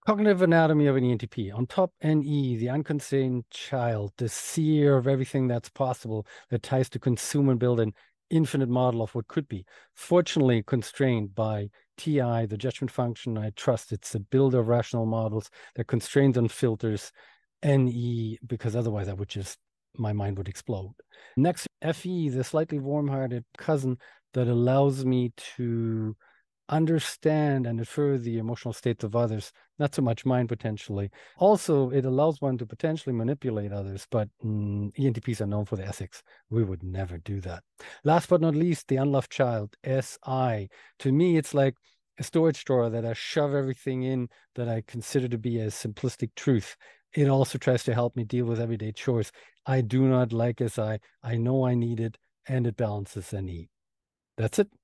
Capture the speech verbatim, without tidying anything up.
Cognitive anatomy of an E N T P. On top, N E, the unconstrained child, the seer of everything that's possible that ties to consume and build an infinite model of what could be. Fortunately, constrained by T I, the judgment function. I trust it's a builder of rational models that constrains on filters. N E, because otherwise I would just, my mind would explode. Next, F E, the slightly warm-hearted cousin that allows me to understand and infer the emotional states of others, not so much mine potentially. Also, it allows one to potentially manipulate others, but mm, E N T Ps are known for the ethics. We would never do that. Last but not least, the unloved child, S I. To me, it's like a storage drawer that I shove everything in that I consider to be a simplistic truth. It also tries to help me deal with everyday chores. I do not like S I. I know I need it, and it balances N E. That's it.